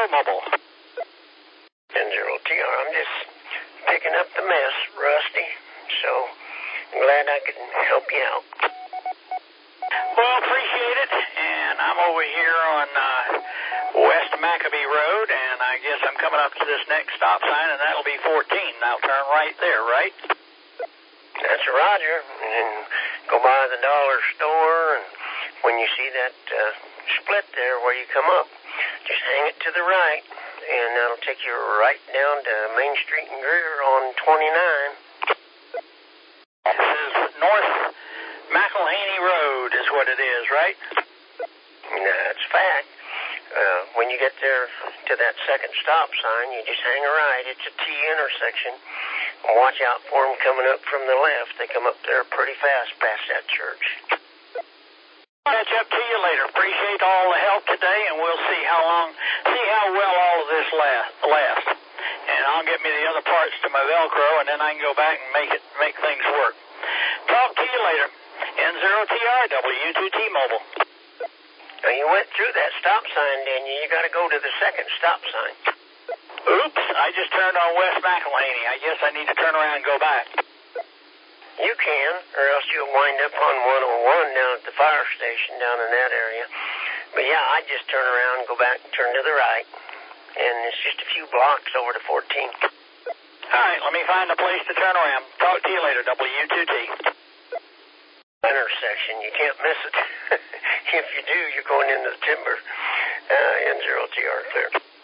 Mobile. N0TR, I'm just picking up the mess, Rusty, so I'm glad I could help you out. Well, appreciate it, and I'm over here on West Maccabee Road, and I guess I'm coming up to this next stop sign, and that'll be 14. I'll turn right there, right? That's Roger, and go by the dollar store, and when you see that split there where you come up, just hang it to the right, and that'll take you right down to Main Street and Greer on 29. This is North McElhaney Road is what it is, right? That's fact. When you get there to that second stop sign, you just hang a right. It's a T intersection. Watch out for them coming up from the left. They come up there pretty fast past that church. Catch up to you later. Appreciate all the help today, and we'll see how well all of this lasts. And I'll get me the other parts to my Velcro, and then I can go back and make things work. Talk to you later. N0TR, W2T Mobile. Now, you went through that stop sign, didn't you? You got to go to the second stop sign. Oops, I just turned on West McElhaney. I guess I need to turn around and go back. You can, or else you'll wind up on 101 down at the fire station down in that area. But yeah, I just turn around and go back and turn to the right. And it's just a few blocks over to 14. All right, let me find a place to turn around. Talk to you later, W2T. Intersection, you can't miss it. If you do, you're going into the timber. N0TR clear.